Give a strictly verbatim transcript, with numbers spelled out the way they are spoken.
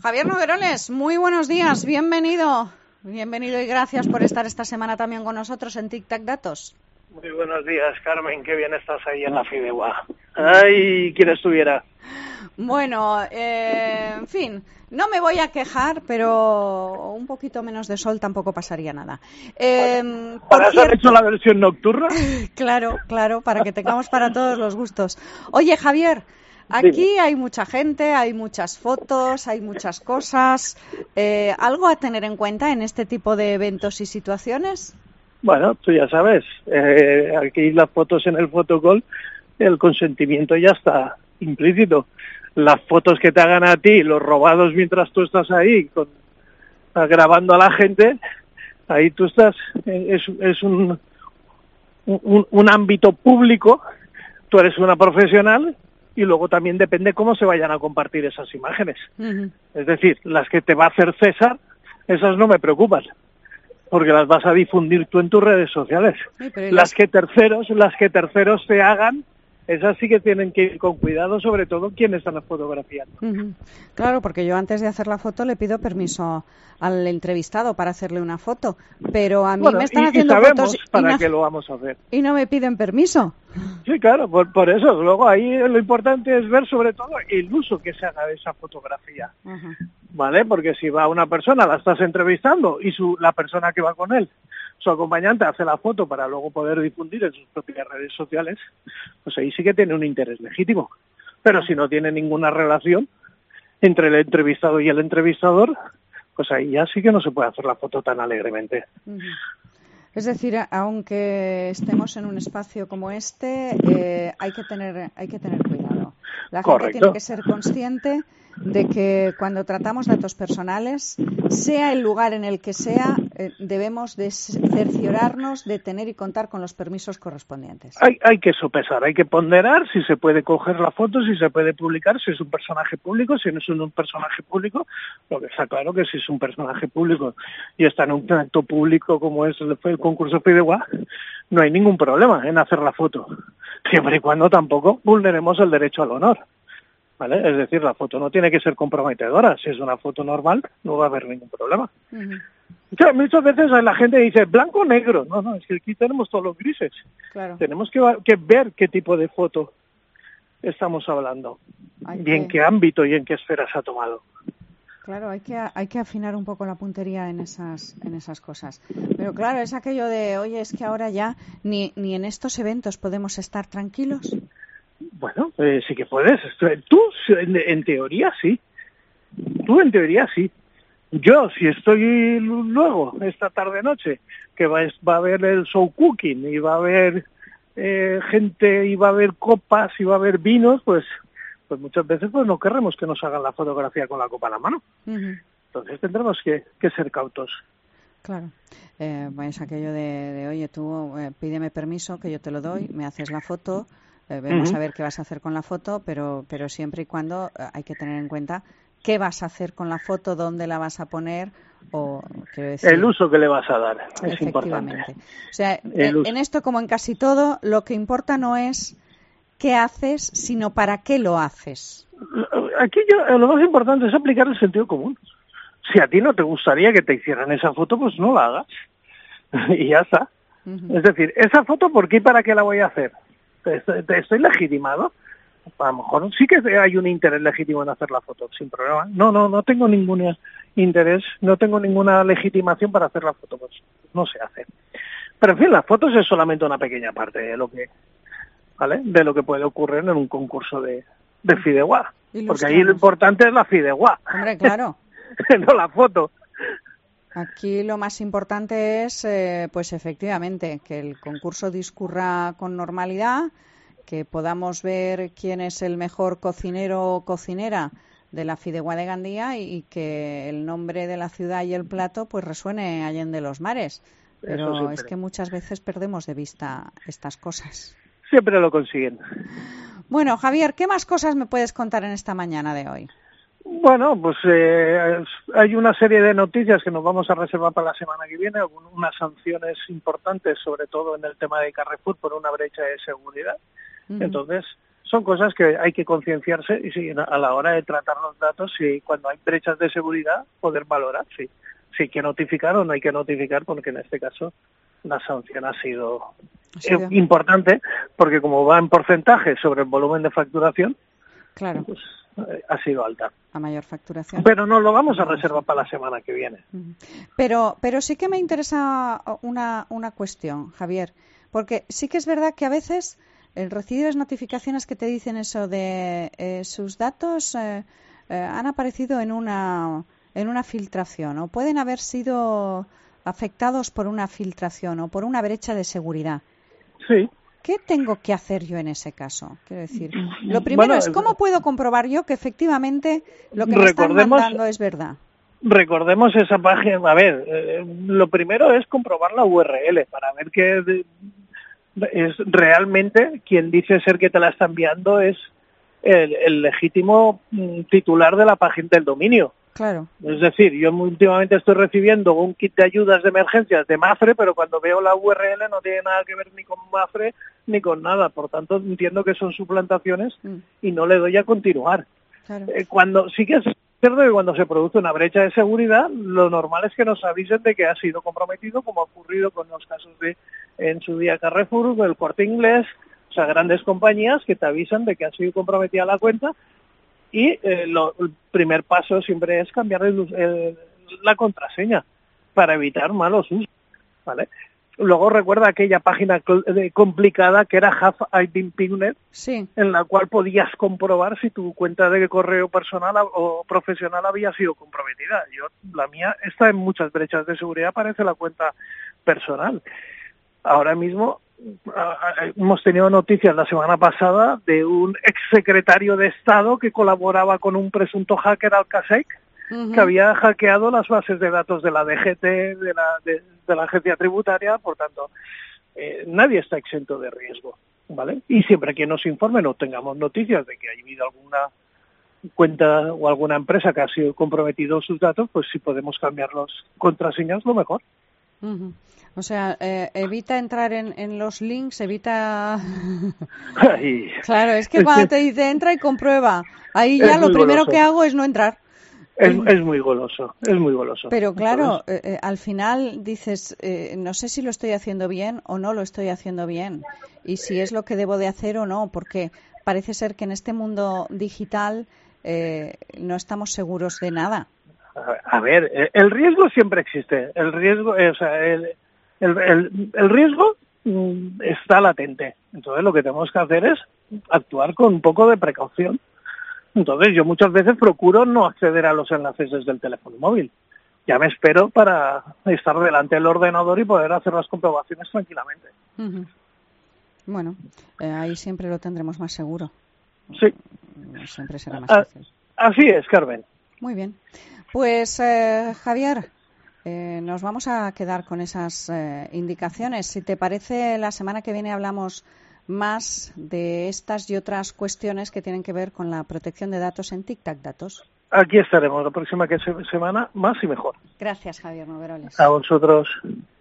Javier Nogueroles, muy buenos días, bienvenido. Bienvenido y gracias por estar esta semana también con nosotros en Tic Tac Datos. Muy buenos días, Carmen, qué bien estás ahí en la Fideuá. Ay, ¿quién estuviera? Bueno, eh, en fin, no me voy a quejar, pero un poquito menos de sol tampoco pasaría nada. Eh, ¿Para eso han hecho la versión nocturna? Claro, claro, para que tengamos para todos los gustos. Oye, Javier, aquí Dime. Hay mucha gente, hay muchas fotos, hay muchas cosas. Eh, ¿Algo a tener en cuenta en este tipo de eventos y situaciones? Bueno, tú ya sabes, eh, aquí las fotos en el fotocall, el consentimiento ya está implícito. Las fotos que te hagan a ti, los robados mientras tú estás ahí con, grabando a la gente, ahí tú estás, es, es un, un, un ámbito público, tú eres una profesional y luego también depende cómo se vayan a compartir esas imágenes. Uh-huh. Es decir, las que te va a hacer César, esas no me preocupan, porque las vas a difundir tú en tus redes sociales. Sí, las... las que terceros, las que terceros te hagan, esas sí que tienen que ir con cuidado, sobre todo quienes están fotografiando. Uh-huh. Claro, porque yo antes de hacer la foto le pido permiso al entrevistado para hacerle una foto, pero a mí bueno, me están y, haciendo y sabemos fotos para y no, qué lo vamos a hacer. Y no me piden permiso. Sí, claro, por, por eso. Luego ahí lo importante es ver sobre todo el uso que se haga de esa fotografía. Uh-huh. ¿Vale? Porque si va una persona, la estás entrevistando y su la persona que va con él, su acompañante, hace la foto para luego poder difundir en sus propias redes sociales, pues ahí sí que tiene un interés legítimo. Pero si no tiene ninguna relación entre el entrevistado y el entrevistador, pues ahí ya sí que no se puede hacer la foto tan alegremente. Uh-huh. Es decir, aunque estemos en un espacio como este, eh, hay que tener hay que tener cuidado. La Correcto. gente tiene que ser consciente de que cuando tratamos datos personales, sea el lugar en el que sea, eh, debemos de cerciorarnos de tener y contar con los permisos correspondientes. Hay, hay que sopesar, hay que ponderar si se puede coger la foto, si se puede publicar, si es un personaje público, si no es un personaje público. Lo que está claro que si es un personaje público y está en un acto público como es el, el concurso Fideuá, no hay ningún problema en hacer la foto, siempre y cuando tampoco vulneremos el derecho al honor. ¿Vale? Es decir, la foto no tiene que ser comprometedora. Si es una foto normal, no va a haber ningún problema. Uh-huh. O sea, muchas veces la gente dice blanco o negro. No, no, es que aquí tenemos todos los grises. Claro. Tenemos que, que ver qué tipo de foto estamos hablando hay y que... en qué ámbito y en qué esfera se ha tomado. Claro, hay que hay que afinar un poco la puntería en esas en esas cosas. Pero claro, es aquello de, oye, es que ahora ya ni ni en estos eventos podemos estar tranquilos. Bueno, eh, sí que puedes. Tú, en, en teoría, sí. Tú, en teoría, sí. Yo, si estoy luego, esta tarde-noche, que va, va a haber el show cooking, y va a haber eh, gente, y va a haber copas, y va a haber vinos, pues pues muchas veces pues no querremos que nos hagan la fotografía con la copa en la mano. Uh-huh. Entonces tendremos que, que ser cautos. Claro. Eh, pues aquello de, de oye, tú eh, pídeme permiso, que yo te lo doy, me haces la foto... Eh, vamos uh-huh. a ver qué vas a hacer con la foto, pero pero siempre y cuando eh, hay que tener en cuenta qué vas a hacer con la foto, dónde la vas a poner o quiero decir, el uso que le vas a dar es importante. O sea, en, en esto como en casi todo, lo que importa no es qué haces, sino para qué lo haces. Aquí yo, lo más importante es aplicar el sentido común. Si a ti no te gustaría que te hicieran esa foto, pues no la hagas y ya está. Uh-huh. Es decir, esa foto, ¿por qué y para qué la voy a hacer? ¿Estoy legitimado? A lo mejor sí que hay un interés legítimo en hacer la foto, sin problema. No, no, no tengo ningún interés, no tengo ninguna legitimación para hacer la foto, pues no se hace. Pero en fin, las fotos es solamente una pequeña parte de lo que, ¿vale? De lo que puede ocurrir en un concurso de, de Fideuá. Porque ahí lo importante es la Fideuá. Hombre, claro. No la foto. Aquí lo más importante es, eh, pues efectivamente, que el concurso discurra con normalidad, que podamos ver quién es el mejor cocinero o cocinera de la Fideuá de Gandía y, y que el nombre de la ciudad y el plato pues resuene allende los mares. Pero es que muchas veces perdemos de vista estas cosas. Siempre lo consiguen. Bueno, Javier, ¿qué más cosas me puedes contar en esta mañana de hoy? Bueno, pues eh, hay una serie de noticias que nos vamos a reservar para la semana que viene, unas sanciones importantes, sobre todo en el tema de Carrefour, por una brecha de seguridad. Uh-huh. Entonces, son cosas que hay que concienciarse y sí, a la hora de tratar los datos, si cuando hay brechas de seguridad, poder valorar si, si hay que notificar o no hay que notificar, porque en este caso la sanción ha sido, ha sido... Eh, importante, porque como va en porcentaje sobre el volumen de facturación, claro, pues eh, ha sido alta. A mayor facturación. Pero no lo vamos a reservar para la semana que viene. Pero, pero sí que me interesa una, una cuestión, Javier, porque sí que es verdad que a veces el recibir las notificaciones que te dicen eso de eh, sus datos eh, eh, han aparecido en una en una filtración o pueden haber sido afectados por una filtración o por una brecha de seguridad. Sí. ¿Qué tengo que hacer yo en ese caso? Quiero decir, lo primero bueno, es cómo puedo comprobar yo que efectivamente lo que me están mandando es verdad. Recordemos esa página. A ver, eh, lo primero es comprobar la U R L para ver que es realmente quien dice ser que te la está enviando es el, el legítimo titular de la página del dominio. Claro. Es decir, yo últimamente estoy recibiendo un kit de ayudas de emergencias de Mafre, pero cuando veo la U R L no tiene nada que ver ni con Mafre ni con nada. Por tanto, entiendo que son suplantaciones mm. y no le doy a continuar. Claro. Eh, cuando sí que es cierto que cuando se produce una brecha de seguridad, lo normal es que nos avisen de que ha sido comprometido, como ha ocurrido con los casos de en su día Carrefour, el Corte Inglés, o sea, grandes compañías que te avisan de que ha sido comprometida la cuenta. Y eh, lo, el primer paso siempre es cambiar el, el, la contraseña para evitar malos usos, ¿vale? Luego recuerda aquella página complicada que era Have I Been Pinged, sí, en la cual podías comprobar si tu cuenta de correo personal o profesional había sido comprometida. Yo, la mía está en muchas brechas de seguridad, parece la cuenta personal. Ahora mismo hemos tenido noticias la semana pasada de un exsecretario de Estado que colaboraba con un presunto hacker Alcasec, uh-huh. que había hackeado las bases de datos de la D G T, de la, de, de la agencia tributaria. Por tanto, eh, nadie está exento de riesgo, ¿vale? Y siempre que nos informen o tengamos noticias de que haya habido alguna cuenta o alguna empresa que ha sido comprometido sus datos, pues si podemos cambiar las contraseñas, lo mejor. Uh-huh. O sea, eh, evita entrar en, en los links, evita... Ay, claro, es que cuando te dice entra y comprueba, ahí ya lo primero goloso. que hago es no entrar. Es, es muy goloso, es muy goloso. Pero claro, eh, eh, al final dices, eh, no sé si lo estoy haciendo bien o no lo estoy haciendo bien, y si es lo que debo de hacer o no, porque parece ser que en este mundo digital eh, no estamos seguros de nada. A ver, el riesgo siempre existe, el riesgo, o sea, el... El, el, el riesgo mm, está latente. Entonces lo que tenemos que hacer es actuar con un poco de precaución. Entonces yo muchas veces procuro no acceder a los enlaces desde el teléfono móvil. Ya me espero para estar delante del ordenador y poder hacer las comprobaciones tranquilamente. Uh-huh. Bueno, eh, ahí siempre lo tendremos más seguro. Sí. Siempre será más A, fácil. Así es, Carmen. Muy bien. Pues eh, Javier... Eh, nos vamos a quedar con esas eh, indicaciones. Si te parece, la semana que viene hablamos más de estas y otras cuestiones que tienen que ver con la protección de datos en Tic-Tac Datos. Aquí estaremos la próxima semana, más y mejor. Gracias, Javier Noveroles. A vosotros.